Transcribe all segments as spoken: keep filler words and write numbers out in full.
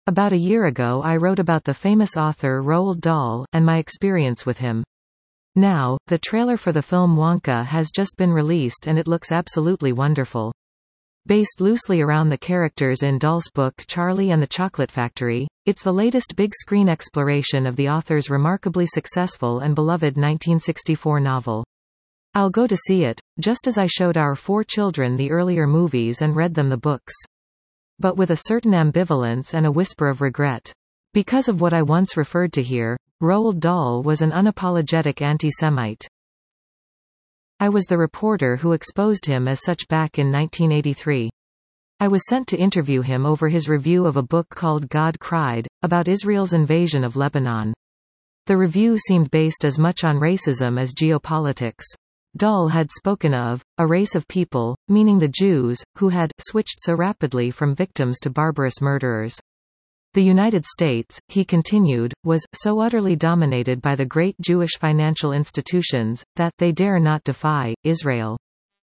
About a year ago I wrote about the famous author Roald Dahl, and my experience with him. Now, the trailer for the film Wonka has just been released and it looks absolutely wonderful. Based loosely around the characters in Dahl's book Charlie and the Chocolate Factory, it's the latest big-screen exploration of the author's remarkably successful and beloved nineteen sixty-four novel. I'll go to see it, just as I showed our four children the earlier movies and read them the books. But with a certain ambivalence and a whisper of regret. Because of what I once referred to here, Roald Dahl was an unapologetic anti-Semite. I was the reporter who exposed him as such back in nineteen eighty-three. I was sent to interview him over his review of a book called God Cried, about Israel's invasion of Lebanon. The review seemed based as much on racism as geopolitics. Dahl had spoken of a race of people, meaning the Jews, who had switched so rapidly from victims to barbarous murderers. The United States, he continued, was so utterly dominated by the great Jewish financial institutions, that they dare not defy Israel.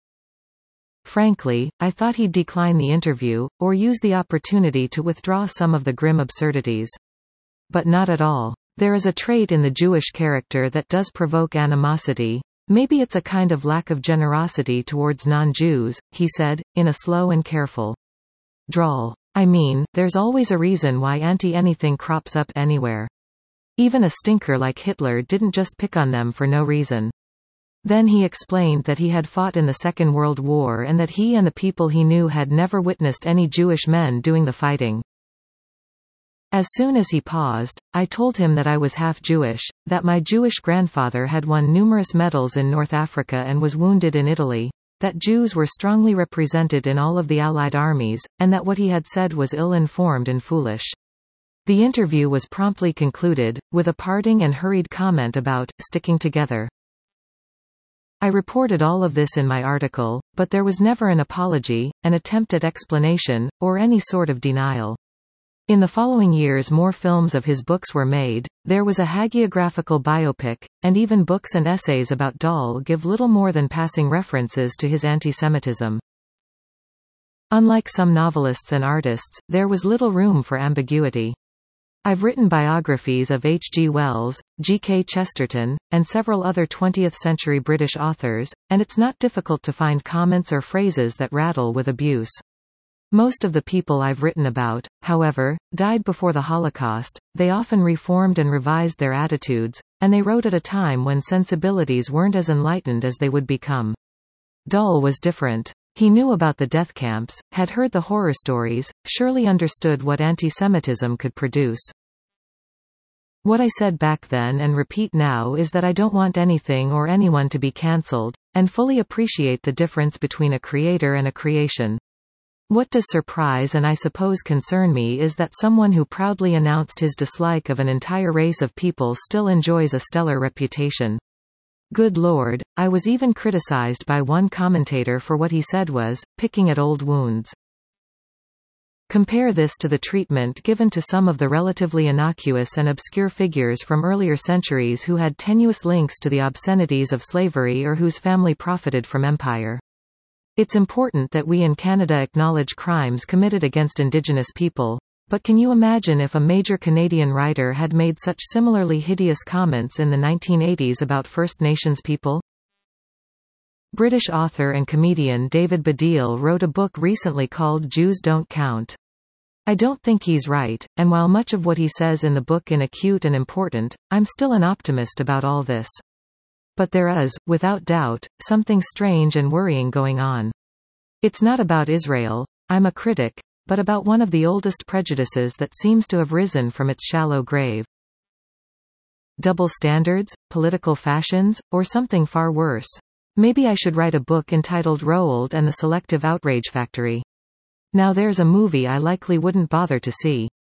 Frankly, I thought he'd decline the interview, or use the opportunity to withdraw some of the grim absurdities. But not at all. There is a trait in the Jewish character that does provoke animosity. Maybe it's a kind of lack of generosity towards non-Jews, he said, in a slow and careful drawl. I mean, there's always a reason why anti-anything crops up anywhere. Even a stinker like Hitler didn't just pick on them for no reason. Then he explained that he had fought in the Second World War and that he and the people he knew had never witnessed any Jewish men doing the fighting. As soon as he paused, I told him that I was half Jewish, that my Jewish grandfather had won numerous medals in North Africa and was wounded in Italy, that Jews were strongly represented in all of the Allied armies, and that what he had said was ill-informed and foolish. The interview was promptly concluded, with a parting and hurried comment about sticking together. I reported all of this in my article, but there was never an apology, an attempt at explanation, or any sort of denial. In the following years more films of his books were made, there was a hagiographical biopic, and even books and essays about Dahl give little more than passing references to his antisemitism. Unlike some novelists and artists, there was little room for ambiguity. I've written biographies of H G Wells, G K Chesterton, and several other twentieth century British authors, and it's not difficult to find comments or phrases that rattle with abuse. Most of the people I've written about, however, died before the Holocaust. They often reformed and revised their attitudes, and they wrote at a time when sensibilities weren't as enlightened as they would become. Dahl was different. He knew about the death camps, had heard the horror stories, surely understood what anti-Semitism could produce. What I said back then and repeat now is that I don't want anything or anyone to be cancelled, and fully appreciate the difference between a creator and a creation. What does surprise and I suppose concern me is that someone who proudly announced his dislike of an entire race of people still enjoys a stellar reputation. Good Lord, I was even criticized by one commentator for what he said was, picking at old wounds. Compare this to the treatment given to some of the relatively innocuous and obscure figures from earlier centuries who had tenuous links to the obscenities of slavery or whose family profited from empire. It's important that we in Canada acknowledge crimes committed against Indigenous people, but can you imagine if a major Canadian writer had made such similarly hideous comments in the nineteen eighties about First Nations people? British author and comedian David Baddiel wrote a book recently called Jews Don't Count. I don't think he's right, and while much of what he says in the book is acute and important, I'm still an optimist about all this. But there is, without doubt, something strange and worrying going on. It's not about Israel, I'm a critic, but about one of the oldest prejudices that seems to have risen from its shallow grave. Double standards, political fashions, or something far worse. Maybe I should write a book entitled Roald and the Selective Outrage Factory. Now there's a movie I likely wouldn't bother to see.